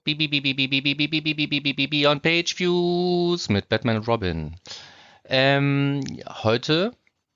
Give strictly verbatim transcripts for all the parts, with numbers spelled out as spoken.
Beyond Page Views mit Batman und Robin. Ähm, heute,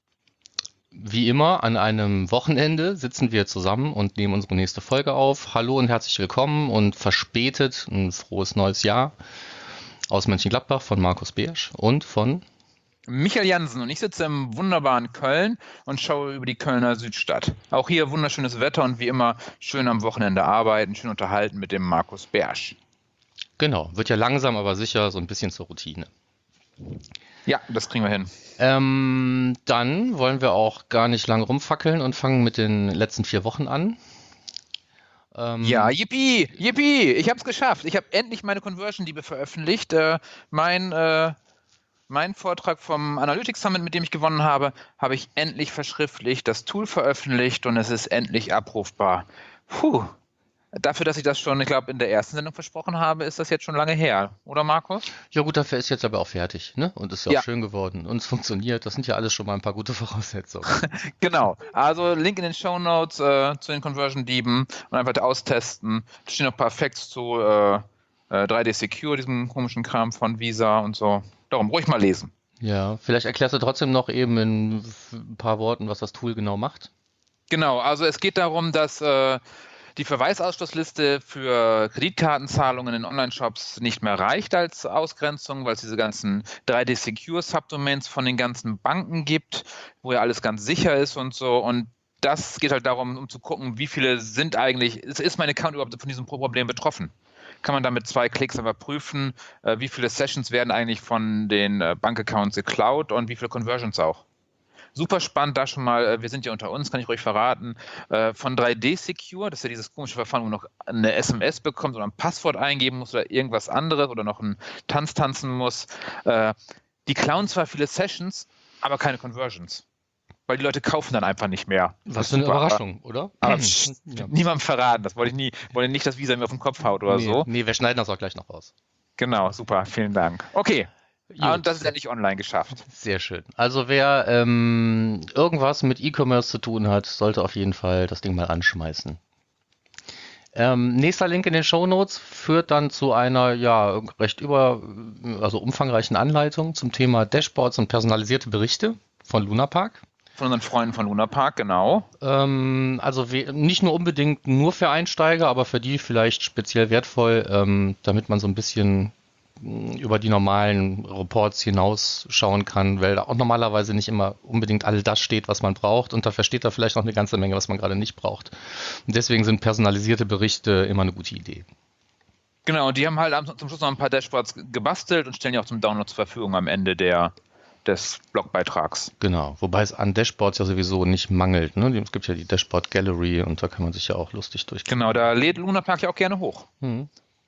wie immer, an einem Wochenende sitzen wir zusammen und nehmen unsere nächste Folge auf. Hallo und herzlich willkommen und verspätet ein frohes neues Jahr aus Mönchengladbach von Markus Beersch und von Michael Jansen, und ich sitze im wunderbaren Köln und schaue über die Kölner Südstadt. Auch hier wunderschönes Wetter und wie immer schön am Wochenende arbeiten, schön unterhalten mit dem Markus Beersch. Genau, wird ja langsam, aber sicher so ein bisschen zur Routine. Ja, das kriegen wir hin. Ähm, dann wollen wir auch gar nicht lang rumfackeln und fangen mit den letzten vier Wochen an. Ähm, ja, yippie, yippie, ich habe es geschafft. Ich habe endlich meine Conversion-Diebe veröffentlicht. Äh, mein... Äh, Mein Vortrag vom Analytics Summit, mit dem ich gewonnen habe, habe ich endlich verschriftlicht, das Tool veröffentlicht und es ist endlich abrufbar. Puh, dafür, dass ich das schon, ich glaube, in der ersten Sendung versprochen habe, ist das jetzt schon lange her, oder Markus? Ja gut, dafür ist jetzt aber auch fertig, ne? Und ist ja auch ja. schön geworden und es funktioniert. Das sind ja alles schon mal ein paar gute Voraussetzungen. Genau, also Link in den Shownotes äh, zu den Conversion-Dieben und einfach austesten. Da stehen noch ein paar Facts zu äh, äh, drei D Secure, diesem komischen Kram von Visa und so. Darum ruhig mal lesen. Ja, vielleicht erklärst du trotzdem noch eben in ein paar Worten, was das Tool genau macht. Genau, also es geht darum, dass äh, die Verweisausschlussliste für Kreditkartenzahlungen in Online-Shops nicht mehr reicht als Ausgrenzung, weil es diese ganzen drei D Secure Subdomains von den ganzen Banken gibt, wo ja alles ganz sicher ist und so. Und das geht halt darum, um zu gucken, wie viele sind eigentlich, ist mein Account überhaupt von diesem Problem betroffen? Kann man dann mit zwei Klicks aber prüfen, äh, wie viele Sessions werden eigentlich von den äh, Bankaccounts geklaut und wie viele Conversions auch. Super spannend, da schon mal, äh, wir sind ja unter uns, kann ich ruhig verraten, äh, von drei D Secure, das ist ja dieses komische Verfahren, wo man noch eine S M S bekommt oder ein Passwort eingeben muss oder irgendwas anderes oder noch einen Tanz tanzen muss. Äh, die klauen zwar viele Sessions, aber keine Conversions. Weil die Leute kaufen dann einfach nicht mehr. Was für eine Überraschung, oder? Aber psch, ja. Niemandem verraten, das wollte ich nie, wollte nicht, dass Visa mir auf den Kopf haut oder nee, so. Nee, wir schneiden das auch gleich noch raus. Genau, super, vielen Dank. Okay, ah, und das ist endlich online geschafft. Sehr schön. Also wer ähm, irgendwas mit E-Commerce zu tun hat, sollte auf jeden Fall das Ding mal anschmeißen. Ähm, nächster Link in den Shownotes führt dann zu einer ja recht über, also umfangreichen Anleitung zum Thema Dashboards und personalisierte Berichte von Lunapark. Von unseren Freunden von Lunapark, genau. Ähm, also we- nicht nur unbedingt nur für Einsteiger, aber für die vielleicht speziell wertvoll, ähm, damit man so ein bisschen mh, über die normalen Reports hinausschauen kann, weil da auch normalerweise nicht immer unbedingt all das steht, was man braucht, und da versteht da vielleicht noch eine ganze Menge, was man gerade nicht braucht. Und deswegen sind personalisierte Berichte immer eine gute Idee. Genau, und die haben halt zum Schluss noch ein paar Dashboards gebastelt und stellen die auch zum Download zur Verfügung am Ende der des Blogbeitrags. Genau, wobei es an Dashboards ja sowieso nicht mangelt. Ne? Es gibt ja die Dashboard Gallery und da kann man sich ja auch lustig durchgehen. Genau, da lädt Lunapark ja auch gerne hoch. Hm.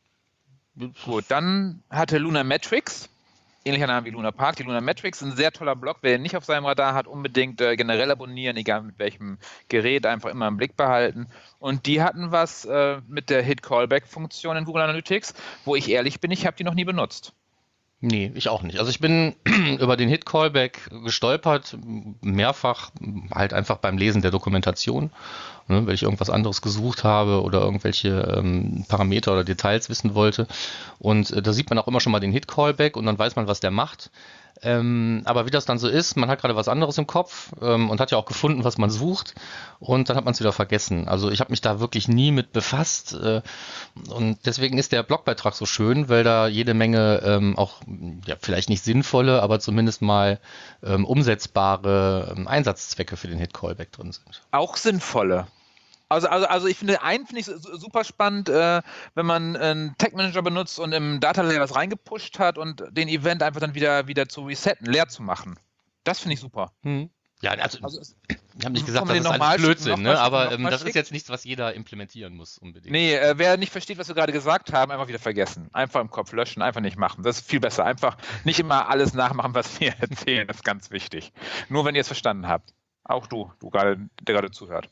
Gut, dann hatte Lunametrics, ähnlicher Name wie Lunapark, die Lunametrics, ein sehr toller Blog. Wer den nicht auf seinem Radar hat, unbedingt äh, generell abonnieren, egal mit welchem Gerät, einfach immer im Blick behalten. Und die hatten was äh, mit der Hit-Callback-Funktion in Google Analytics, wo ich ehrlich bin, ich habe die noch nie benutzt. Nee, ich auch nicht. Also ich bin über den Hit-Callback gestolpert, mehrfach, halt einfach beim Lesen der Dokumentation, ne, weil ich irgendwas anderes gesucht habe oder irgendwelche ähm, Parameter oder Details wissen wollte. Und äh, da sieht man auch immer schon mal den Hit-Callback und dann weiß man, was der macht. Ähm, aber wie das dann so ist, man hat gerade was anderes im Kopf ähm, und hat ja auch gefunden, was man sucht, und dann hat man es wieder vergessen. Also ich habe mich da wirklich nie mit befasst äh, und deswegen ist der Blogbeitrag so schön, weil da jede Menge ähm, auch, ja, vielleicht nicht sinnvolle, aber zumindest mal ähm, umsetzbare ähm, Einsatzzwecke für den Hit-Callback drin sind. Auch sinnvolle. Also, also, also ich finde, einen finde ich super spannend, äh, wenn man einen Tag-Manager benutzt und im Data Layer was reingepusht hat und den Event einfach dann wieder, wieder zu resetten, leer zu machen. Das finde ich super. Hm. Ja, also, also ich habe nicht gesagt, das ist alles Blödsinn, ne? aber ähm, das ist jetzt nichts, was jeder implementieren muss unbedingt. Nee, äh, wer nicht versteht, was wir gerade gesagt haben, einfach wieder vergessen. Einfach im Kopf löschen, einfach nicht machen. Das ist viel besser. Einfach nicht immer alles nachmachen, was wir erzählen. Das ist ganz wichtig. Nur wenn ihr es verstanden habt. Auch du, du gerade, der gerade zuhört.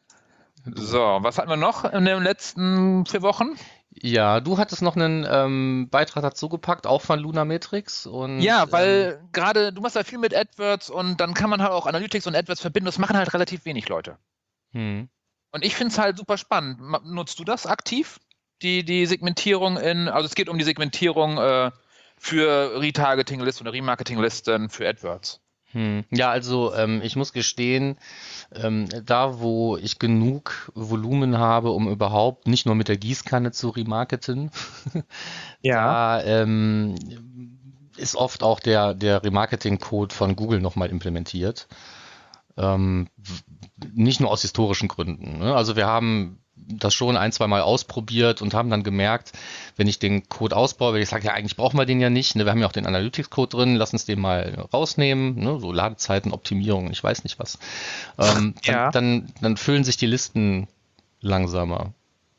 So, was hatten wir noch in den letzten vier Wochen? Ja, du hattest noch einen ähm, Beitrag dazu gepackt, auch von Lunametrics. Und, ja, weil ähm, gerade, du machst ja viel mit AdWords und dann kann man halt auch Analytics und AdWords verbinden. Das machen halt relativ wenig Leute. Hm. Und ich finde es halt super spannend. Nutzt du das aktiv? die, die Segmentierung in, also es geht um die Segmentierung äh, für Retargeting-Listen oder Remarketing-Listen für AdWords. Hm. Ja, also ähm, ich muss gestehen, ähm, da wo ich genug Volumen habe, um überhaupt nicht nur mit der Gießkanne zu remarketen, Ja. da ähm, ist oft auch der, der Remarketing-Code von Google nochmal implementiert. Ähm, nicht nur aus historischen Gründen. Ne? Also wir haben das schon ein, zwei Mal ausprobiert und haben dann gemerkt, wenn ich den Code ausbaue, weil ich sage, ja, eigentlich brauchen wir den ja nicht. Ne? Wir haben ja auch den Analytics-Code drin, lass uns den mal rausnehmen. Ne? So Ladezeiten, Optimierung, ich weiß nicht was. Ähm, dann, Ja. dann, dann füllen sich die Listen langsamer.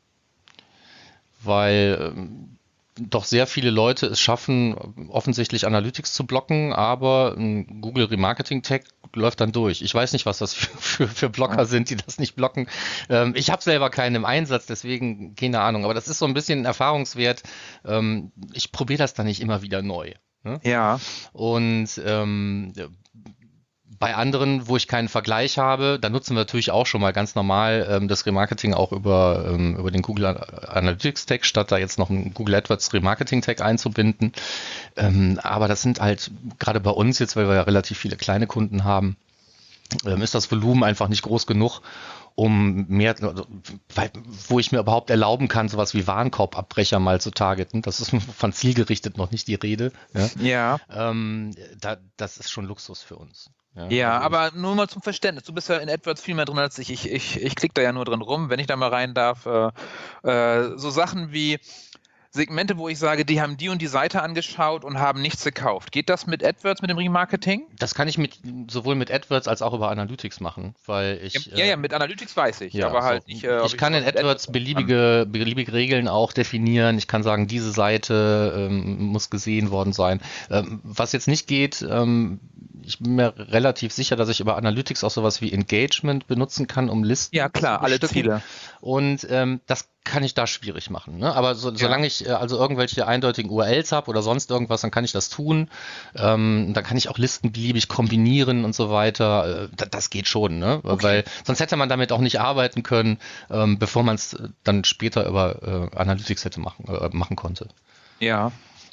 Weil ähm, doch sehr viele Leute es schaffen, offensichtlich Analytics zu blocken, aber ein Google Remarketing Tag läuft dann durch. Ich weiß nicht, was das für, für, für Blocker sind, die das nicht blocken. Ähm, ich habe selber keinen im Einsatz, deswegen keine Ahnung. Aber das ist so ein bisschen ein Erfahrungswert. Ähm, ich probiere das dann nicht immer wieder neu. Ne? Ja. Und ähm, bei anderen, wo ich keinen Vergleich habe, da nutzen wir natürlich auch schon mal ganz normal ähm, das Remarketing auch über, ähm, über den Google Analytics Tag, statt da jetzt noch einen Google AdWords Remarketing Tag einzubinden. Ähm, aber das sind halt gerade bei uns jetzt, weil wir ja relativ viele kleine Kunden haben, ähm, ist das Volumen einfach nicht groß genug, um mehr, weil, wo ich mir überhaupt erlauben kann, sowas wie Warenkorbabbrecher mal zu targeten. Das ist von zielgerichtet noch nicht die Rede. Ja. Ja. Ähm, da, das ist schon Luxus für uns. Ja, Ja, also aber nur mal zum Verständnis. Du bist ja in AdWords viel mehr drin als ich. Ich, ich, ich klicke da ja nur drin rum, wenn ich da mal rein darf. Äh, äh, so Sachen wie Segmente, wo ich sage, die haben die und die Seite angeschaut und haben nichts gekauft. Geht das mit AdWords, mit dem Remarketing? das kann ich mit, sowohl mit AdWords als auch über Analytics machen, weil ich. Ja, ja, mit Analytics weiß ich, Ja, aber halt so. nicht. Äh, Ich kann in AdWords beliebige, beliebige Regeln auch definieren. Ich kann sagen, diese Seite ähm, muss gesehen worden sein. Ähm, was jetzt nicht geht, ähm, ich bin mir relativ sicher, dass ich über Analytics auch sowas wie Engagement benutzen kann, um Listen Ja, klar, zu alle bestücken. Ziele. Und ähm, das kann ich da schwierig machen. Ne? Aber so, Ja. solange ich äh, also irgendwelche eindeutigen U R Ls habe oder sonst irgendwas, dann kann ich das tun. Ähm, dann kann ich auch Listen beliebig kombinieren und so weiter. Äh, das, das geht schon, ne? Okay. Weil sonst hätte man damit auch nicht arbeiten können, ähm, bevor man es dann später über äh, Analytics hätte machen, äh, machen konnte. Ja.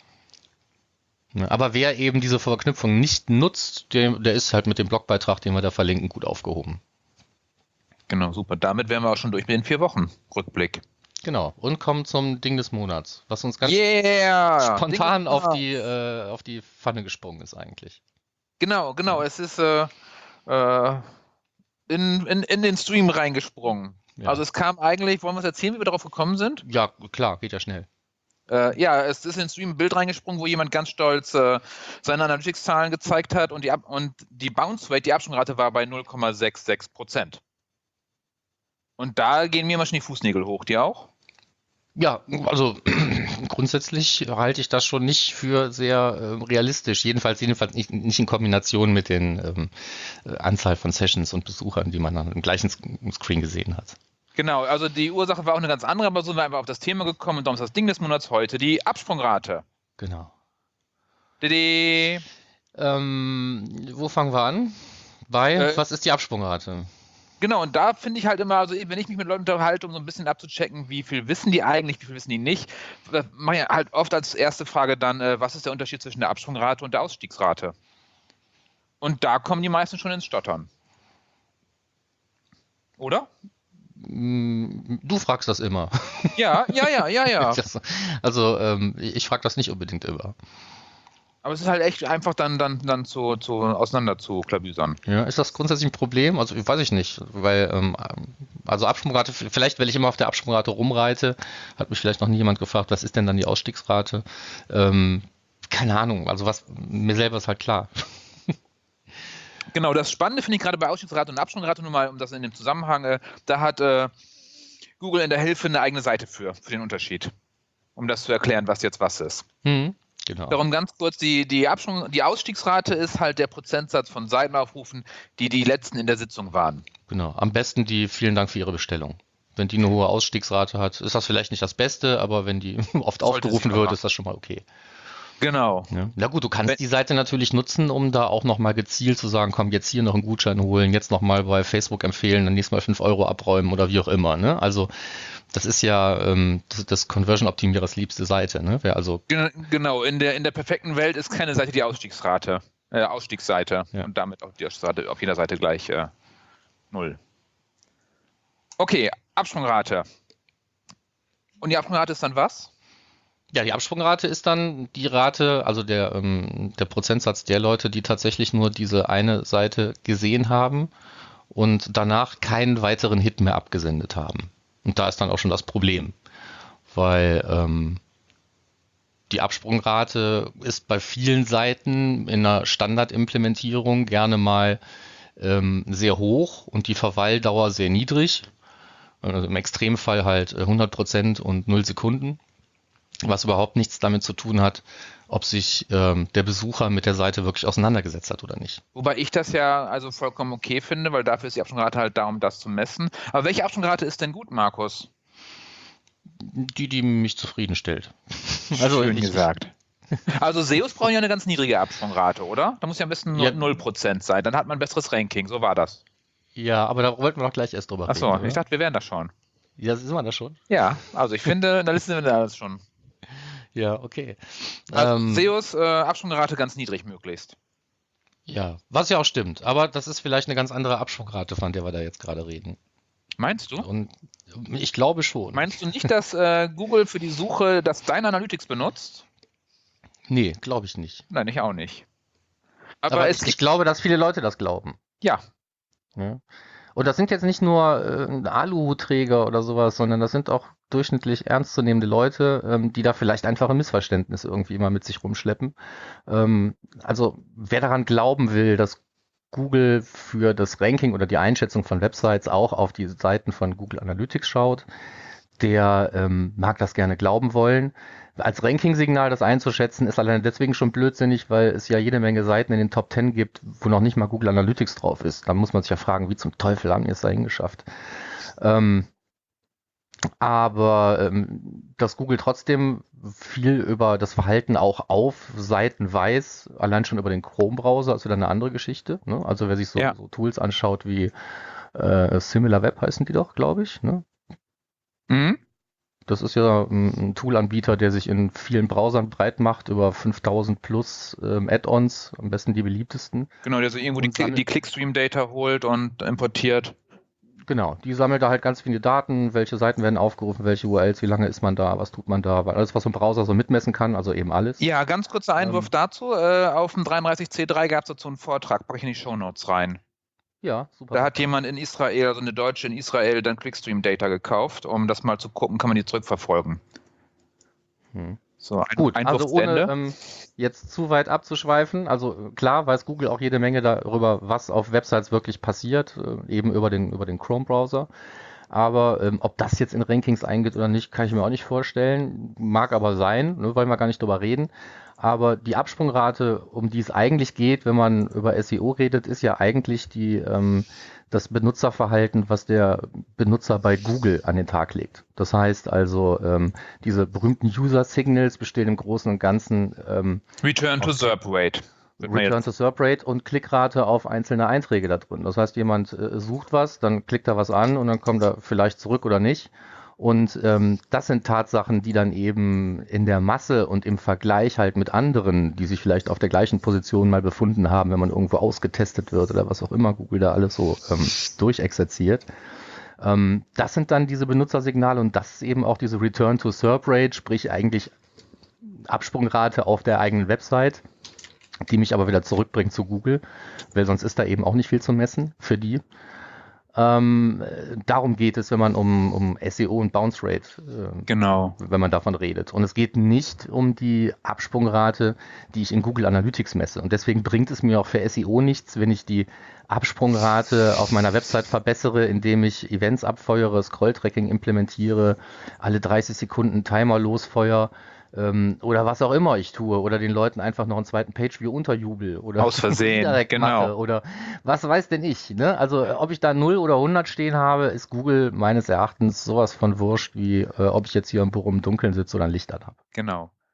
Ne? Aber wer eben diese Verknüpfung nicht nutzt, der, der ist halt mit dem Blogbeitrag, den wir da verlinken, gut aufgehoben. Genau, super. Damit wären wir auch schon durch mit den vier Wochen Rückblick. Genau, und kommen zum Ding des Monats, was uns ganz Yeah! spontan Ding- auf die, äh, auf die Pfanne gesprungen ist eigentlich. Genau, genau. Es ist äh, äh, in, in, in den Stream reingesprungen. Ja. Also es kam eigentlich, wollen wir es erzählen, wie wir darauf gekommen sind? Ja, klar, geht ja schnell. Äh, ja, es ist in den Stream ein Bild reingesprungen, wo jemand ganz stolz äh, seine Analytics-Zahlen gezeigt hat und die, Ab und die Bounce Rate, die Absprungrate war bei null Komma sechsundsechzig Prozent. Und da gehen mir mal schon die Fußnägel hoch, die auch? Ja, also grundsätzlich halte ich das schon nicht für sehr äh, realistisch. Jedenfalls, jedenfalls nicht, nicht in Kombination mit den ähm, äh, Anzahl von Sessions und Besuchern, die man dann im gleichen Screen gesehen hat. Genau, also die Ursache war auch eine ganz andere, aber so sind wir einfach auf das Thema gekommen und darum ist das Ding des Monats heute die Absprungrate. Genau. Didi. Ähm, wo fangen wir an? Bei, Äh, was ist die Absprungrate? Genau, und da finde ich halt immer, also wenn ich mich mit Leuten unterhalte, um so ein bisschen abzuchecken, wie viel wissen die eigentlich, wie viel wissen die nicht, das mache ich halt oft als erste Frage dann, äh, was ist der Unterschied zwischen der Absprungrate und der Ausstiegsrate? Und da kommen die meisten schon ins Stottern. Oder? Du fragst das immer. Ja, ja, ja, ja, ja. Also ähm, ich frage das nicht unbedingt immer. Aber es ist halt echt einfach dann, dann, dann zu, zu auseinander zu klabüsern. Ja, ist das grundsätzlich ein Problem? Also weiß ich nicht, weil ähm, also Absprungrate, vielleicht weil ich immer auf der Absprungrate rumreite, hat mich vielleicht noch nie jemand gefragt, was ist denn dann die Ausstiegsrate? Ähm, keine Ahnung, also was mir selber ist halt klar. Genau, das Spannende finde ich gerade bei Ausstiegsrate und Absprungrate, nur mal um das in dem Zusammenhang, äh, da hat äh, Google in der Hilfe eine eigene Seite für, für den Unterschied, um das zu erklären, was jetzt was ist. Hm, genau. Darum ganz kurz, die, die, Absprung, die Ausstiegsrate ist halt der Prozentsatz von Seitenaufrufen, die die letzten in der Sitzung waren. Genau, am besten die vielen Dank für Ihre Bestellung. Wenn die eine hohe Ausstiegsrate hat, ist das vielleicht nicht das Beste, aber wenn die oft Sollte aufgerufen sie wird, aber. ist das schon mal okay. Genau. Ja. Na gut, du kannst Wenn, die Seite natürlich nutzen, um da auch nochmal gezielt zu sagen, komm, jetzt hier noch einen Gutschein holen, jetzt nochmal bei Facebook empfehlen, dann nächstes Mal fünf Euro abräumen oder wie auch immer. Ne? Also das ist ja ähm, das, das Conversion-Optimierers liebste Seite. Ne? Wer also gen- genau, in der, in der perfekten Welt ist keine Seite die Ausstiegsrate, äh, Ausstiegsseite ja. und damit auch die Ausstiegsrate auf jeder Seite gleich äh, null. Okay, Absprungrate. Und die Absprungrate ist dann was? Ja, die Absprungrate ist dann die Rate, also der, ähm, der Prozentsatz der Leute, die tatsächlich nur diese eine Seite gesehen haben und danach keinen weiteren Hit mehr abgesendet haben. Und da ist dann auch schon das Problem, weil ähm, die Absprungrate ist bei vielen Seiten in einer Standardimplementierung gerne mal ähm, sehr hoch und die Verweildauer sehr niedrig. Also im Extremfall halt hundert Prozent und null Sekunden. Was überhaupt nichts damit zu tun hat, ob sich ähm, der Besucher mit der Seite wirklich auseinandergesetzt hat oder nicht. Wobei ich das ja also vollkommen okay finde, weil dafür ist die Absprungrate halt da, um das zu messen. Aber welche Absprungrate ist denn gut, Markus? Die, die mich zufriedenstellt. Also Schön ich, gesagt. Also S E Os brauchen ja eine ganz niedrige Absprungrate, oder? Da muss ja am besten Ja. null Prozent sein, dann hat man ein besseres Ranking, so war das. Ja, aber da wollten wir doch gleich erst drüber Achso, reden. Oder? ich dachte, wir wären da schon. Ja, sind wir da schon? Ja, also ich finde, in der Liste sind wir da schon. Ja, okay. Also Ähm, S E Os, äh, Absprungrate ganz niedrig möglichst. ja, was ja auch stimmt. Aber das ist vielleicht eine ganz andere Absprungrate, von der wir da jetzt gerade reden. Meinst du? Und ich glaube schon. Meinst du nicht, dass äh, Google für die Suche das Deine Analytics benutzt? Nee, glaube ich nicht. Nein, ich auch nicht. Aber, Aber es ich, ich gibt, glaube, dass viele Leute das glauben. ja, Ja. Und das sind jetzt nicht nur äh, Aluhutträger oder sowas, sondern das sind auch durchschnittlich ernstzunehmende Leute, ähm, die da vielleicht einfach ein Missverständnis irgendwie immer mit sich rumschleppen. Ähm, also wer daran glauben will, dass Google für das Ranking oder die Einschätzung von Websites auch auf die Seiten von Google Analytics schaut, der ähm, mag das gerne glauben wollen. Als Ranking-Signal das einzuschätzen, ist alleine deswegen schon blödsinnig, weil es ja jede Menge Seiten in den Top Ten gibt, wo noch nicht mal Google Analytics drauf ist. Da muss man sich ja fragen, wie zum Teufel haben die es da hingeschafft? Ähm, aber ähm, dass Google trotzdem viel über das Verhalten auch auf Seiten weiß, allein schon über den Chrome-Browser, ist wieder eine andere Geschichte. Ne? Also wer sich so, Ja. so Tools anschaut wie äh, SimilarWeb heißen die doch, glaube ich. Ne? Mhm. Das ist ja ein Toolanbieter, der sich in vielen Browsern breit macht, über fünftausend plus ähm, Add-ons, am besten die beliebtesten. Genau, der so irgendwo die, Und sammelt- die Clickstream-Data holt und importiert. Genau, die sammelt da halt ganz viele Daten, welche Seiten werden aufgerufen, welche U R Ls, wie lange ist man da, was tut man da, weil alles, was so ein Browser so mitmessen kann, also eben alles. Ja, ganz kurzer Einwurf Ähm, dazu. Äh, auf dem dreiunddreißig C drei gab es dazu einen Vortrag, packe ich in die Shownotes rein. Ja, super. Da hat jemand in Israel, also eine Deutsche in Israel, dann Clickstream-Data gekauft, um das mal zu gucken, kann man die zurückverfolgen. Hm. So, ein, Gut, Einwurf also zu ohne Ende. ähm, jetzt zu weit abzuschweifen, also klar weiß Google auch jede Menge darüber, was auf Websites wirklich passiert, äh, eben über den, über den Chrome-Browser. Aber ähm, ob das jetzt in Rankings eingeht oder nicht, kann ich mir auch nicht vorstellen. Mag aber sein, ne, wollen wir gar nicht drüber reden. Aber die Absprungrate, um die es eigentlich geht, wenn man über S E O redet, ist ja eigentlich die, ähm, das Benutzerverhalten, was der Benutzer bei Google an den Tag legt. Das heißt also, ähm, diese berühmten User Signals bestehen im Großen und Ganzen ähm, Return to SERP Rate. Wird man Return jetzt- to SERP Rate und Klickrate auf einzelne Einträge da drin. Das heißt, jemand äh, sucht was, dann klickt er was an und dann kommt er vielleicht zurück oder nicht. Und ähm, das sind Tatsachen, die dann eben in der Masse und im Vergleich halt mit anderen, die sich vielleicht auf der gleichen Position mal befunden haben, wenn man irgendwo ausgetestet wird oder was auch immer Google da alles so ähm, durchexerziert. Ähm, das sind dann diese Benutzersignale und das ist eben auch diese Return to SERP Rate, sprich eigentlich Absprungrate auf der eigenen Website, die mich aber wieder zurückbringt zu Google, weil sonst ist da eben auch nicht viel zu messen für die. Ähm, äh, darum geht es, wenn man um, um S E O und Bounce Rate, äh, Genau. wenn man davon redet. Und es geht nicht um die Absprungrate, die ich in Google Analytics messe. Und deswegen bringt es mir auch für S E O nichts, wenn ich die Absprungrate auf meiner Website verbessere, indem ich Events abfeuere, Scrolltracking implementiere, alle dreißig Sekunden Timer losfeuer ähm, oder was auch immer ich tue oder den Leuten einfach noch einen zweiten Pageview unterjubel oder Aus Versehen, Redirect genau. mache oder was weiß denn ich. Ne? Also ob ich da null oder hundert stehen habe, ist Google meines Erachtens sowas von wurscht, wie äh, ob ich jetzt hier im Büro im Dunkeln sitze oder ein Licht an habe. Genau.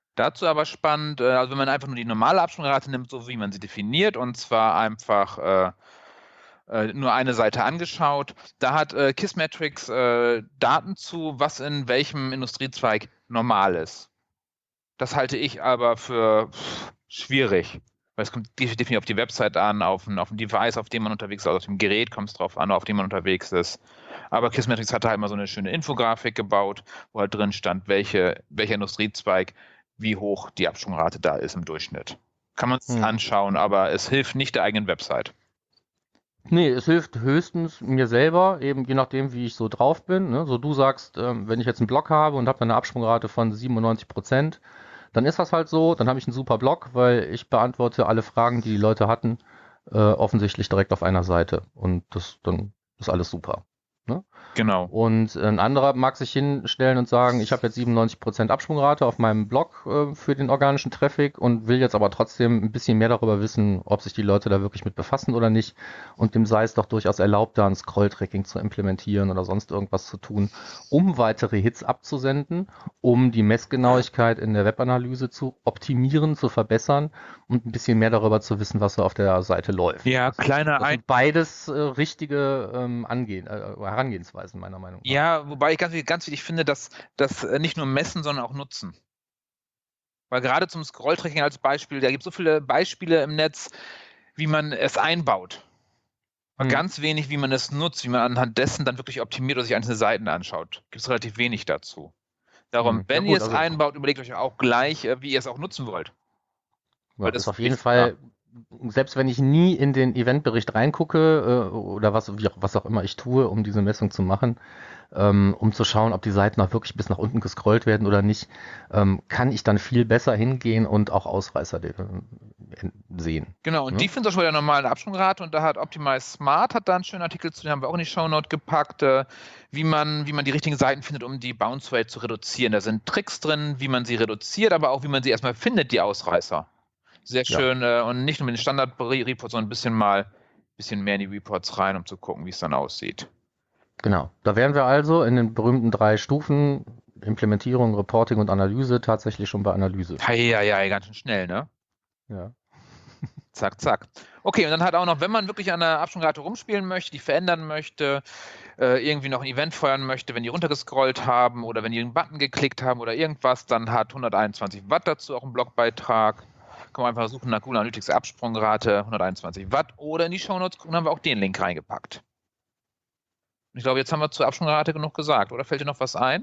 Dazu aber spannend, äh, also wenn man einfach nur die normale Absprungrate nimmt, so wie man sie definiert, und zwar einfach äh, äh, nur eine Seite angeschaut, da hat äh, Kissmetrics äh, Daten zu, was in welchem Industriezweig normal ist. Das halte ich aber für pff, schwierig, weil es kommt definitiv auf die Website an, auf ein, auf ein Device, auf dem man unterwegs ist, also auf dem Gerät kommt es drauf an, auf dem man unterwegs ist. Aber Kissmetrics hatte halt mal so eine schöne Infografik gebaut, wo halt drin stand, welche, welcher Industriezweig, wie hoch die Absprungrate da ist im Durchschnitt. Kann man es Hm. anschauen, aber es hilft nicht der eigenen Website. Nee, es hilft höchstens mir selber, eben je nachdem, wie ich so drauf bin. Ne? So du sagst, ähm, wenn ich jetzt einen Blog habe und habe dann eine Absprungrate von siebenundneunzig Prozent, dann ist das halt so, dann habe ich einen super Blog, weil ich beantworte alle Fragen, die die Leute hatten, äh, offensichtlich direkt auf einer Seite. Und das dann ist alles super. Ne? Genau. Und ein anderer mag sich hinstellen und sagen, ich habe jetzt siebenundneunzig Prozent Absprungrate auf meinem Blog äh, für den organischen Traffic und will jetzt aber trotzdem ein bisschen mehr darüber wissen, ob sich die Leute da wirklich mit befassen oder nicht. Und dem sei es doch durchaus erlaubt, da ein Scroll-Tracking zu implementieren oder sonst irgendwas zu tun, um weitere Hits abzusenden, um die Messgenauigkeit in der Webanalyse zu optimieren, zu verbessern und ein bisschen mehr darüber zu wissen, was so auf der Seite läuft. Ja, Das, kleiner das Ein sind beides äh, richtige ähm, Angehen, äh, Herangehensweisen meiner Meinung nach. Ja, wobei ich ganz, ganz wichtig finde, dass das äh, nicht nur messen, sondern auch nutzen. Weil gerade zum Scrolltracking als Beispiel, da gibt es so viele Beispiele im Netz, wie man es einbaut. Aber Hm. ganz wenig, wie man es nutzt, wie man anhand dessen dann wirklich optimiert oder sich einzelne Seiten anschaut. Gibt es relativ wenig dazu. Darum, Hm. wenn Ja ihr gut, es also einbaut, überlegt euch auch gleich, äh, wie ihr es auch nutzen wollt. ja, Weil ist das auf jeden ist, ja. Fall, selbst wenn ich nie in den Eventbericht reingucke äh, oder was, wie auch, was auch immer ich tue, um diese Messung zu machen, ähm, um zu schauen, ob die Seiten auch wirklich bis nach unten gescrollt werden oder nicht, ähm, kann ich dann viel besser hingehen und auch Ausreißer äh, sehen. Genau, und Ne? die finden auch schon bei der normalen Absprungrate, und da hat Optimize Smart hat da einen schönen Artikel zu, den haben wir auch in die Shownote gepackt, äh, wie man, wie man die richtigen Seiten findet, um die Bounce Rate zu reduzieren. Da sind Tricks drin, wie man sie reduziert, aber auch wie man sie erstmal findet, die Ausreißer. Sehr Ja. schön, äh, und nicht nur mit den Standard-Reports, sondern ein bisschen mal ein bisschen mehr in die Reports rein, um zu gucken, wie es dann aussieht. Genau. Da wären wir also in den berühmten drei Stufen Implementierung, Reporting und Analyse tatsächlich schon bei Analyse. Ja, ja, ja, ganz schön schnell, ne? Ja. Zack, zack. Okay, und dann hat auch noch, wenn man wirklich an der Absprungrate rumspielen möchte, die verändern möchte, äh, irgendwie noch ein Event feuern möchte, wenn die runtergescrollt haben oder wenn die einen Button geklickt haben oder irgendwas, dann hat hunderteinundzwanzig Watt dazu auch einen Blogbeitrag. Kann man einfach suchen nach Google Analytics Absprungrate, hunderteinundzwanzig Watt, oder in die Shownotes gucken, haben wir auch den Link reingepackt. Ich glaube, jetzt haben wir zur Absprungrate genug gesagt, oder fällt dir noch was ein?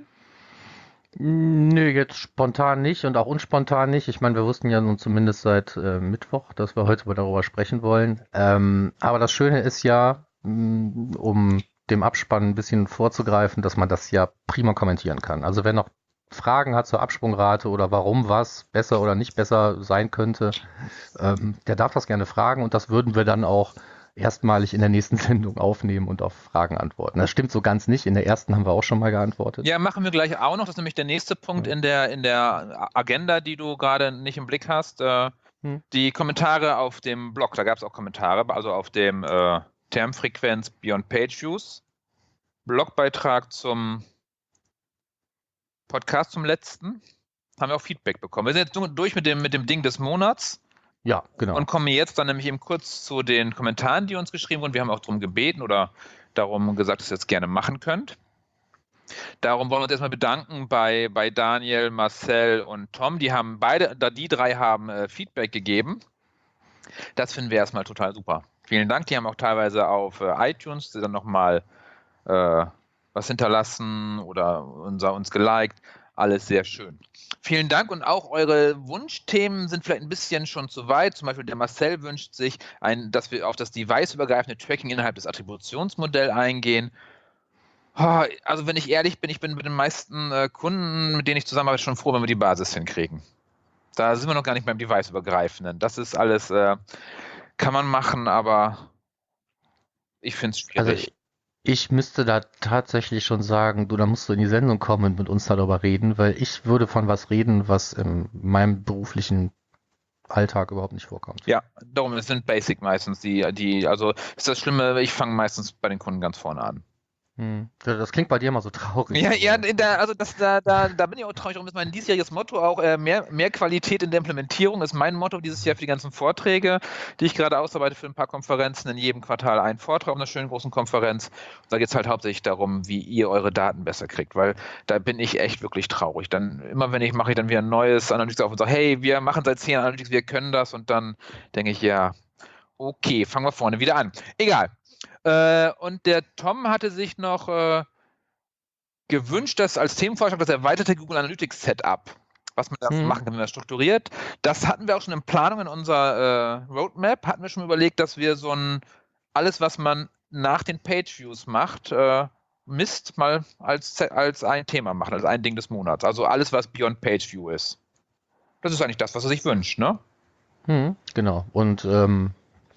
Nö, jetzt spontan nicht und auch unspontan nicht. Ich meine, wir wussten ja nun zumindest seit äh, Mittwoch, dass wir heute darüber sprechen wollen. Ähm, aber das Schöne ist ja, mh, um dem Abspann ein bisschen vorzugreifen, dass man das ja prima kommentieren kann. Also wer noch Fragen hat zur Absprungrate oder warum was besser oder nicht besser sein könnte, ähm, der darf das gerne fragen und das würden wir dann auch erstmalig in der nächsten Sendung aufnehmen und auf Fragen antworten. Das stimmt so ganz nicht. In der ersten haben wir auch schon mal geantwortet. Ja, machen wir gleich auch noch. Das ist nämlich der nächste Punkt Ja. in der, in der Agenda, die du gerade nicht im Blick hast. Äh, Hm. die Kommentare auf dem Blog, da gab es auch Kommentare, also auf dem äh, Termfrequenz Beyond Page Views Blogbeitrag zum Podcast zum letzten, haben wir auch Feedback bekommen. Wir sind jetzt durch mit dem, mit dem Ding des Monats. Ja, genau. Und kommen jetzt dann nämlich eben kurz zu den Kommentaren, die uns geschrieben wurden. Wir haben auch darum gebeten oder darum gesagt, dass ihr es gerne machen könnt. Darum wollen wir uns erstmal bedanken bei, bei Daniel, Marcel und Tom. Die haben beide, da die drei haben äh, Feedback gegeben. Das finden wir erstmal total super. Vielen Dank. Die haben auch teilweise auf äh, iTunes dann nochmal äh, was hinterlassen oder unser, uns geliked. Alles sehr schön. Vielen Dank, und auch eure Wunschthemen sind vielleicht ein bisschen schon zu weit. Zum Beispiel der Marcel wünscht sich, ein, dass wir auf das device-übergreifende Tracking innerhalb des Attributionsmodells eingehen. Also wenn ich ehrlich bin, ich bin mit den meisten äh, Kunden, mit denen ich zusammenarbeite, schon froh, wenn wir die Basis hinkriegen. Da sind wir noch gar nicht beim Device-übergreifenden. Das ist alles, äh, kann man machen, aber ich finde es schwierig. Also ich müsste da tatsächlich schon sagen, du, da musst du in die Sendung kommen und mit uns darüber reden, weil ich würde von was reden, was in meinem beruflichen Alltag überhaupt nicht vorkommt. Ja, darum, es sind Basic meistens, die, die, also ist das Schlimme, ich fange meistens bei den Kunden ganz vorne an. Hm. Das klingt bei dir immer so traurig. Ja, ja, aber- in der, also das, da, da, da bin ich auch traurig. Darum ist mein diesjähriges Motto auch äh, mehr, mehr Qualität in der Implementierung ist mein Motto dieses Jahr für die ganzen Vorträge, die ich gerade ausarbeite für ein paar Konferenzen. In jedem Quartal einen Vortrag auf einer schönen großen Konferenz. Und da geht es halt hauptsächlich darum, wie ihr eure Daten besser kriegt, weil da bin ich echt wirklich traurig. Dann immer wenn ich mache ich dann wieder ein neues Analytics auf und sage, hey, wir machen seit zehn Jahren Analytics, wir können das, und dann denke ich, ja, okay, fangen wir vorne wieder an. Egal. Äh, und der Tom hatte sich noch äh, gewünscht, dass als Themenvorschlag das erweiterte Google Analytics Setup, was man da Mhm. machen kann, wenn man das strukturiert. Das hatten wir auch schon in Planung in unserer äh, Roadmap, hatten wir schon überlegt, dass wir so ein, alles, was man nach den Page-Views macht, äh, Mist mal als, als ein Thema machen, als ein Ding des Monats. Also alles, was Beyond Page-View ist. Das ist eigentlich das, was er sich wünscht, ne? Hm, genau. Und ähm,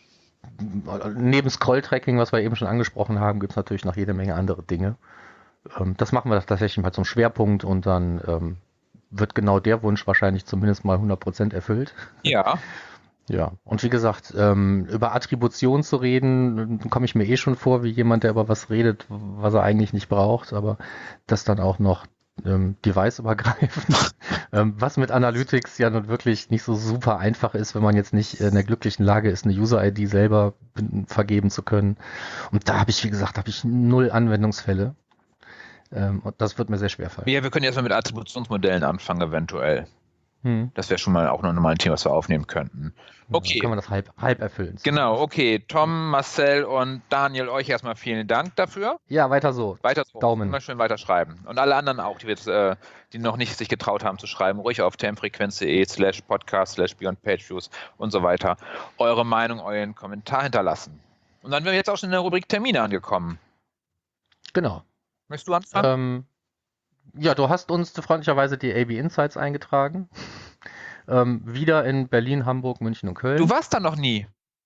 neben Scroll-Tracking, was wir eben schon angesprochen haben, gibt es natürlich noch jede Menge andere Dinge. Ähm, das machen wir tatsächlich mal zum Schwerpunkt und dann ähm, wird genau der Wunsch wahrscheinlich zumindest mal hundert Prozent erfüllt. Ja. Ja, und wie gesagt, ähm, über Attribution zu reden, komme ich mir eh schon vor, wie jemand, der über was redet, was er eigentlich nicht braucht, aber das dann auch noch ähm, deviceübergreifend, ähm, was mit Analytics ja nun wirklich nicht so super einfach ist, wenn man jetzt nicht in der glücklichen Lage ist, eine User-I D selber vergeben zu können. Und da habe ich, wie gesagt, habe ich null Anwendungsfälle. Ähm, und das wird mir sehr schwer fallen. Ja, wir können erstmal mit Attributionsmodellen anfangen, eventuell. Hm. Das wäre schon mal auch noch mal ein Thema, was wir aufnehmen könnten. Okay. Ja, kann man das halb, halb erfüllen. Genau, okay. Tom, Marcel und Daniel, euch erstmal vielen Dank dafür. Ja, weiter so. Weiter so. Daumen. Immer schön weiterschreiben. Und alle anderen auch, die, jetzt, äh, die noch nicht sich getraut haben zu schreiben, ruhig auf termfrequenz.de slash podcast slash beyond pageviews und so weiter eure Meinung, euren Kommentar hinterlassen. Und dann wären wir jetzt auch schon in der Rubrik Termine angekommen. Genau. Möchtest du anfangen? Ähm, ja, du hast uns freundlicherweise die A B Insights eingetragen. Ähm, wieder in Berlin, Hamburg, München und Köln. Du warst da noch nie.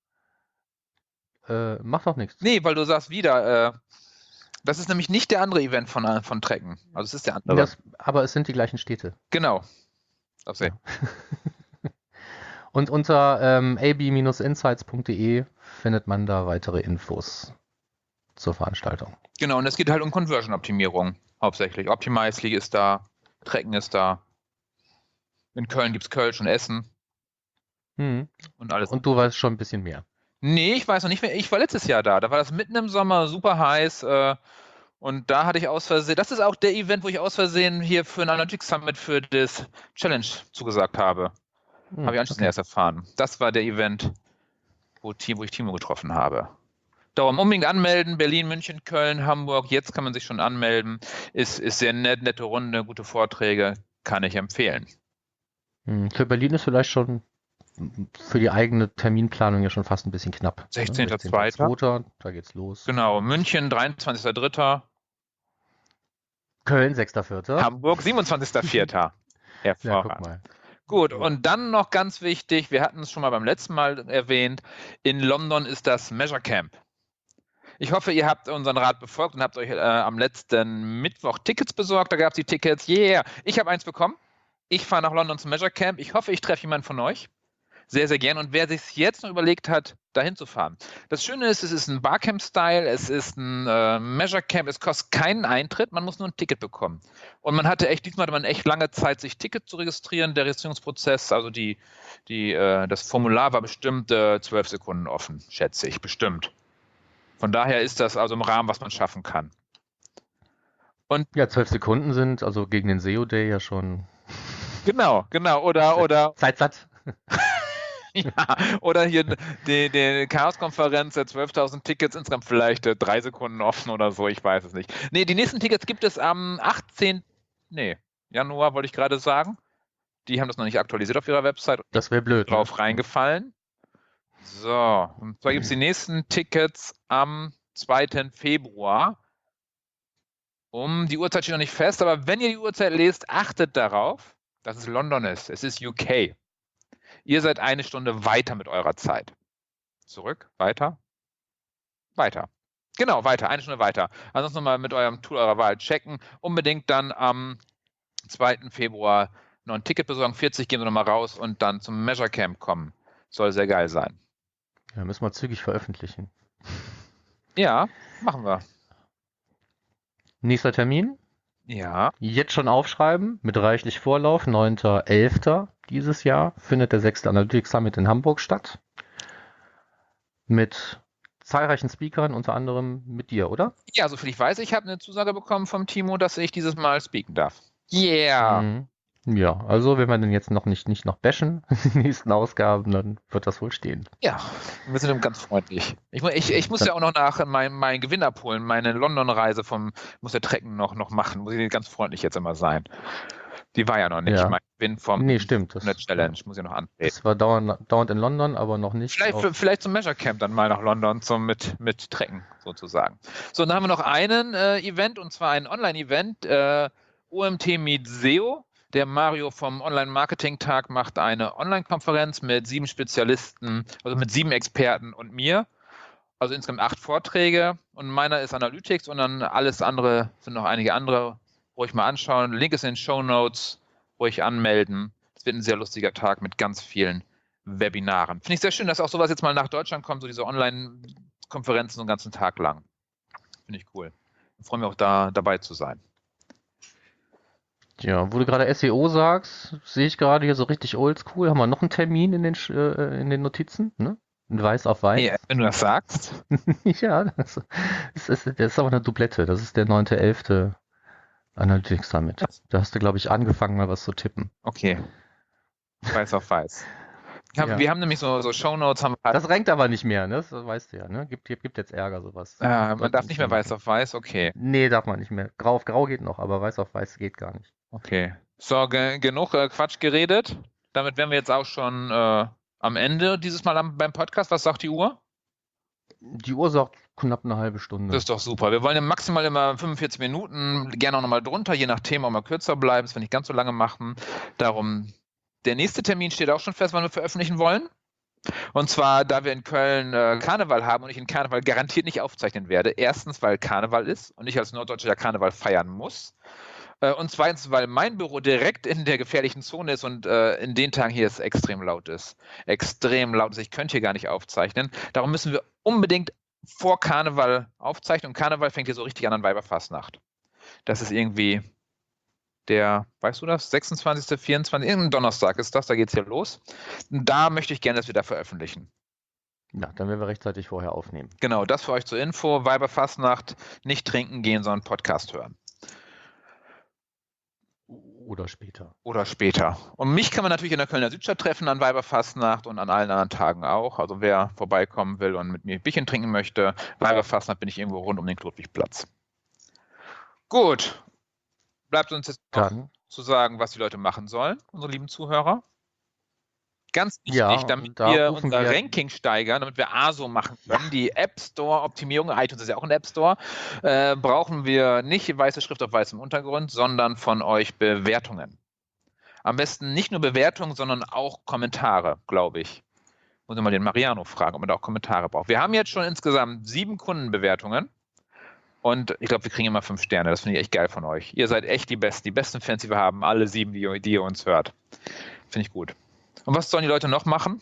Äh, macht doch nichts. Nee, weil du sagst wieder, äh, das ist nämlich nicht der andere Event von, äh, von Trecken. Also es ist der andere. Das, aber es sind die gleichen Städte. Genau. Darf Ja. Und unter ähm, a b insights punkt de findet man da weitere Infos zur Veranstaltung. Genau, und es geht halt um Conversion-Optimierung hauptsächlich. Optimizely ist da, Trecken ist da. In Köln gibt es Kölsch und Essen Hm. und alles. Und du weißt schon ein bisschen mehr. Nee, ich weiß noch nicht mehr. Ich war letztes Jahr da. Da war das mitten im Sommer, super heiß. Äh, und da hatte ich aus Versehen, das ist auch der Event, wo ich aus Versehen hier für ein Analytics Summit für das Challenge zugesagt habe. Hm, habe ich anschließend okay. erst erfahren. Das war der Event, wo, wo ich Timo getroffen habe. Darum unbedingt anmelden, Berlin, München, Köln, Hamburg, jetzt kann man sich schon anmelden. Ist, ist sehr nett, nette Runde, gute Vorträge, kann ich empfehlen. Hm, Für Berlin ist vielleicht schon für die eigene Terminplanung ja schon fast ein bisschen knapp. sechzehnter Ne? zweiter zweiter Da geht's los. Genau, München, dreiundzwanzigster dritter Köln, sechster vierter Hamburg, siebenundzwanzigster vierter Ja, guck Hervorragend. mal. Gut, und dann noch ganz wichtig, wir hatten es schon mal beim letzten Mal erwähnt, in London ist das Measure Camp. Ich hoffe, ihr habt unseren Rat befolgt und habt euch äh, am letzten Mittwoch Tickets besorgt. Da gab es die Tickets. Yeah, ich habe eins bekommen. Ich fahre nach London zum Measure Camp. Ich hoffe, ich treffe jemanden von euch. Sehr, sehr gern. Und wer sich jetzt noch überlegt hat, dahin zu fahren. Das Schöne ist, es ist ein Barcamp-Style, es ist ein äh, Measure Camp, es kostet keinen Eintritt, man muss nur ein Ticket bekommen. Und man hatte echt, diesmal hatte man echt lange Zeit, sich Ticket zu registrieren. Der Registrierungsprozess, also die, die, äh, das Formular war bestimmt äh, zwölf Sekunden offen, schätze ich, bestimmt. Von daher ist das also im Rahmen, was man schaffen kann. Und Ja, zwölf Sekunden sind also gegen den S E O-Day ja schon genau, genau. Oder, oder, Zeit satt. ja, oder hier die, die Chaos-Konferenz, äh, zwölftausend Tickets, insgesamt vielleicht äh, drei Sekunden offen oder so, ich weiß es nicht. Nee, die nächsten Tickets gibt es am achtzehnten Nee, Januar wollte ich gerade sagen. Die haben das noch nicht aktualisiert auf ihrer Website. Das wäre blöd. Drauf Ne? reingefallen. So, und zwar gibt es die nächsten Tickets am zweiten Februar. Um die Uhrzeit steht noch nicht fest, aber wenn ihr die Uhrzeit lest, achtet darauf, dass es London ist. Es ist U K. Ihr seid eine Stunde weiter mit eurer Zeit. Zurück, weiter, weiter. Genau, weiter, eine Stunde weiter. Ansonsten nochmal mit eurem Tool eurer Wahl checken. Unbedingt dann am zweiten Februar noch ein Ticket besorgen. vierzig gehen wir nochmal raus und dann zum Measure Camp kommen. Soll sehr geil sein. Ja, müssen wir zügig veröffentlichen. Ja, machen wir. Nächster Termin? Ja. Jetzt schon aufschreiben, mit reichlich Vorlauf. neunter elfter dieses Jahr findet der sechste Analytics Summit in Hamburg statt. Mit zahlreichen Speakern, unter anderem mit dir, oder? Ja, soviel ich weiß, ich habe eine Zusage bekommen vom Timo, dass ich dieses Mal speaken darf. Yeah! Mhm. Ja, also wenn wir den jetzt noch nicht, nicht noch bashen, die nächsten Ausgaben, dann wird das wohl stehen. Ja, wir sind ganz freundlich. Ich, mu- ich, ich muss ja auch noch nach meinem mein Gewinn abholen, meine London-Reise vom, muss der Trecken noch, noch machen, muss ich ganz freundlich jetzt immer sein. Die war ja noch nicht, Ja. mein Gewinn vom Nee, stimmt. Das, der Challenge, muss ich noch antreten. das war dauernd, dauernd in London, aber noch nicht. Vielleicht, auf- vielleicht zum Measure Camp dann mal nach London zum mit, mit Trecken sozusagen. So, dann haben wir noch einen äh, Event und zwar ein Online-Event, äh, O M T Meet S E O. Der Mario vom Online-Marketing-Tag macht eine Online-Konferenz mit sieben Spezialisten, also mit sieben Experten und mir. Also insgesamt acht Vorträge und meiner ist Analytics und dann alles andere sind noch einige andere, ruhig mal anschauen. Link ist in den Shownotes, ruhig anmelden. Es wird ein sehr lustiger Tag mit ganz vielen Webinaren. Finde ich sehr schön, dass auch sowas jetzt mal nach Deutschland kommt, so diese Online-Konferenzen so einen ganzen Tag lang. Finde ich cool. Ich freue mich auch da dabei zu sein. Ja, wo du gerade S E O sagst, sehe ich gerade hier so richtig oldschool. Haben wir noch einen Termin in den, Sch- äh, in den Notizen? Ne? In weiß auf weiß. Nee, wenn du das sagst. Ja, das ist, das ist, das ist aber eine Doublette. Das ist der neunter elfter Analytics Summit. Da hast du, glaube ich, angefangen, mal was zu tippen. Okay. Weiß auf weiß. Wir haben, Ja. wir haben nämlich so, so Shownotes. Haben, Das rankt aber nicht mehr, ne? Das weißt du ja, ne? Gibt, gibt jetzt Ärger, sowas. äh, man Sollte darf nicht mehr machen. weiß auf weiß, okay. Nee, darf man nicht mehr. Grau auf grau geht noch, aber weiß auf weiß geht gar nicht. Okay. So, ge genug äh, Quatsch geredet. Damit wären wir jetzt auch schon äh, am Ende dieses Mal am, beim Podcast. Was sagt die Uhr? Die Uhr sagt knapp eine halbe Stunde. Das ist doch super. Wir wollen ja maximal immer fünfundvierzig Minuten, gerne auch nochmal drunter, je nach Thema auch mal kürzer bleiben, das wir nicht ganz so lange machen. Darum, der nächste Termin steht auch schon fest, wann wir veröffentlichen wollen. Und zwar, da wir in Köln äh, Karneval haben und ich in Karneval garantiert nicht aufzeichnen werde. Erstens, weil Karneval ist und ich als Norddeutscher ja Karneval feiern muss. Äh, und zweitens, weil mein Büro direkt in der gefährlichen Zone ist und äh, in den Tagen hier es extrem laut ist. Extrem laut ist. Ich könnte hier gar nicht aufzeichnen. Darum müssen wir unbedingt vor Karneval aufzeichnen. Und Karneval fängt hier so richtig an an Weiberfastnacht. Das ist irgendwie der, weißt du das, sechsundzwanzigster, vierundzwanzigster, irgendein Donnerstag ist das, da geht es hier los. Und da möchte ich gerne, dass wir da veröffentlichen. Ja, dann werden wir rechtzeitig vorher aufnehmen. Genau, das für euch zur Info. Weiberfastnacht, nicht trinken gehen, sondern Podcast hören. Oder später. Oder später. Und mich kann man natürlich in der Kölner Südstadt treffen an Weiberfastnacht und an allen anderen Tagen auch. Also wer vorbeikommen will und mit mir ein Bierchen trinken möchte, Weiberfastnacht bin ich irgendwo rund um den Klotwigplatz. Gut. Bleibt uns jetzt noch Dann, zu sagen, was die Leute machen sollen, unsere lieben Zuhörer. Ganz wichtig, Ja, damit da wir rufen unser wir- Ranking steigern, damit wir A S O machen können, die App Store Optimierung, iTunes ist ja auch ein App Store, äh, brauchen wir nicht weiße Schrift auf weißem Untergrund, sondern von euch Bewertungen. Am besten nicht nur Bewertungen, sondern auch Kommentare, glaube ich. Muss ich mal den Mariano fragen, ob man da auch Kommentare braucht. Wir haben jetzt schon insgesamt sieben Kundenbewertungen und ich glaube, wir kriegen immer fünf Sterne. Das finde ich echt geil von euch. Ihr seid echt die Besten, die besten Fans, die wir haben, alle sieben, die, ihr- die ihr uns hört. Finde ich gut. Und was sollen die Leute noch machen?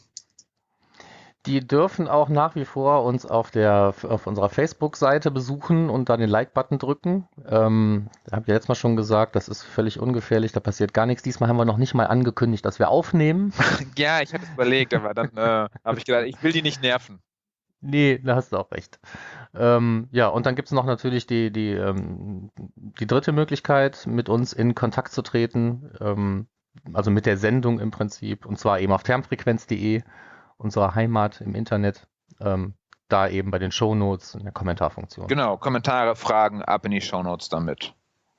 die dürfen auch nach wie vor uns auf der auf unserer Facebook-Seite besuchen und dann den Like-Button drücken. Ähm, da habt ihr letztes Mal schon gesagt, das ist völlig ungefährlich, da passiert gar nichts. Diesmal haben wir noch nicht mal angekündigt, dass wir aufnehmen. Ja, ich hatte es überlegt, aber dann äh, habe ich gedacht, ich will die nicht nerven. Nee, da hast du auch recht. Ähm, ja, und dann gibt es noch natürlich die, die, ähm, die dritte Möglichkeit, mit uns in Kontakt zu treten, ähm, also mit der Sendung im Prinzip, und zwar eben auf termfrequenz punkt de, unserer Heimat im Internet, ähm, da eben bei den Shownotes in der Kommentarfunktion. Genau, Kommentare, Fragen, ab in die Shownotes damit.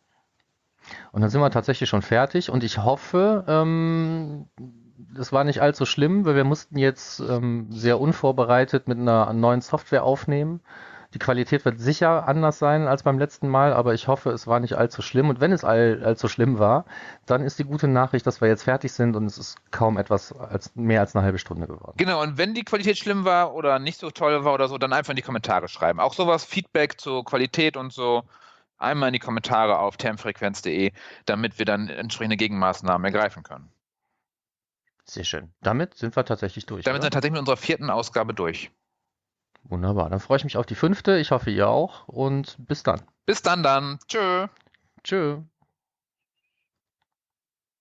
Und dann sind wir tatsächlich schon fertig und ich hoffe, ähm, das war nicht allzu schlimm, weil wir mussten jetzt ähm, sehr unvorbereitet mit einer neuen Software aufnehmen. Die Qualität wird sicher anders sein als beim letzten Mal, aber ich hoffe, es war nicht allzu schlimm. Und wenn es all, allzu schlimm war, dann ist die gute Nachricht, dass wir jetzt fertig sind und es ist kaum etwas als mehr als eine halbe Stunde geworden. Genau, und wenn die Qualität schlimm war oder nicht so toll war oder so, dann einfach in die Kommentare schreiben. Auch sowas, Feedback zur Qualität und so, einmal in die Kommentare auf termfrequenz punkt de, damit wir dann entsprechende Gegenmaßnahmen ergreifen können. Sehr schön. Damit sind wir tatsächlich durch. Damit oder? sind wir tatsächlich mit unserer vierten Ausgabe durch. Wunderbar. Dann freue ich mich auf die fünfte. Ich hoffe, ihr auch. Und bis dann. Bis dann dann. Tschö. Tschö.